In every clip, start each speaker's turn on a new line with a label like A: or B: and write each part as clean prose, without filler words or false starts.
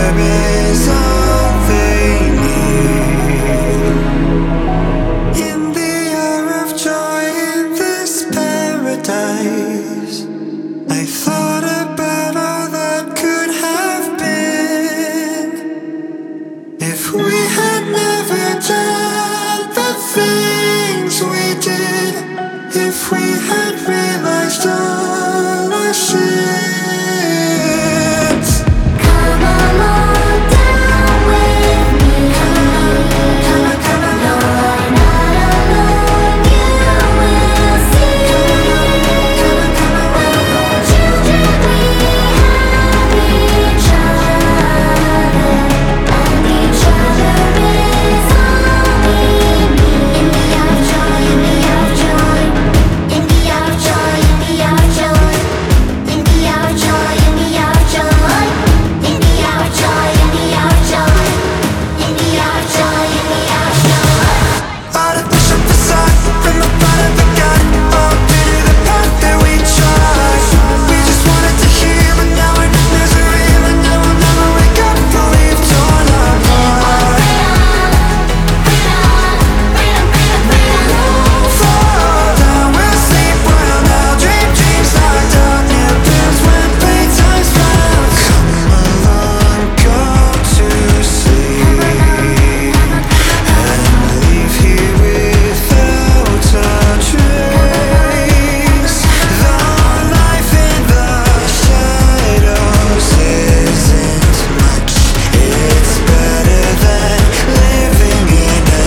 A: is all they need. In the hour of joy in this paradise, I thought about all that could have been if we had never done the things we did, if we had realized all our sins.
B: Come along down with me. You're not alone, you will see. We're children, we have each other, and each other is all we need. In the hour of joy, in the hour of joy, in the hour of joy, in the hour of joy, in the hour of joy, in the hour of joy, in the hour of joy, in the hour of joy, in the hour of joy, in the hour of joy.
A: Artificial facade from the bottom of God, all due to the path that we trod. We just wanted to hear, but now we're in misery, and now we'll never wake up, for we've torn apart. Fall down, we'll sleep well now, dream dreams locked down, near pills when playtime's found. Come along, go to sleep, and leave here without a trace. Though life in the shadows isn't much, it's better than living in a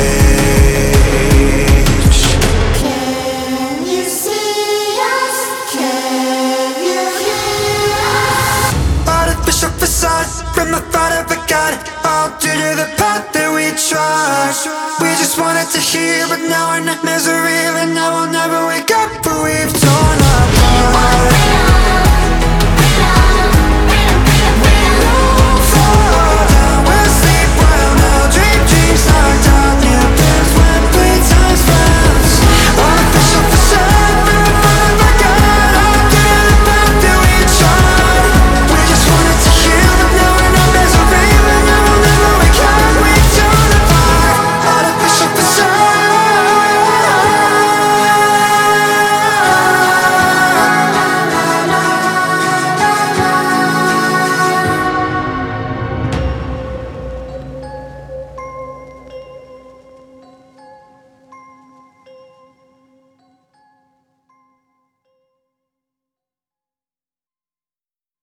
A: cage.
B: Can you see us? Can you hear us?
A: Artificial facade from the thought of a god, all due to the path that we trod. We just wanted to hear, but now we're in misery, and now we'll never wake up, for we've torn apart.